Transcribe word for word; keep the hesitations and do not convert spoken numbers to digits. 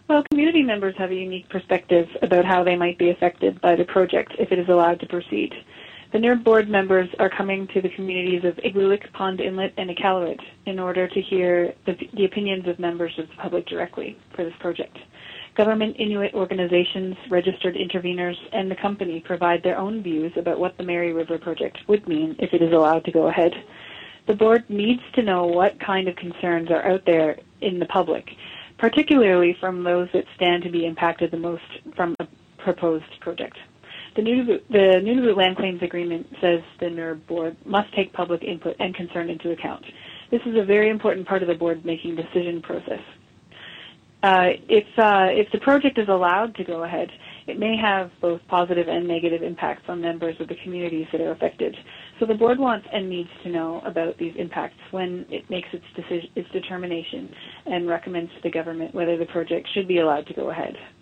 Well, community members have a unique perspective about how they might be affected by the project if it is allowed to proceed. The N E R B board members are coming to the communities of Igloolik, Pond Inlet, and Iqaluit in order to hear the, the opinions of members of the public directly for this project. Government Inuit organizations, registered interveners, and the company provide their own views about what the Mary River project would mean if it is allowed to go ahead. The board needs to know what kind of concerns are out there in the public, particularly from those that stand to be impacted the most from a proposed project. The Nunavut, the Nunavut Land Claims Agreement says the N E R B board must take public input and concern into account. This is a very important part of the board-making decision process. Uh, if, uh, if the project is allowed to go ahead, it may have both positive and negative impacts on members of the communities that are affected. So the board wants and needs to know about these impacts when it makes its decision, its determination and recommends to the government whether the project should be allowed to go ahead.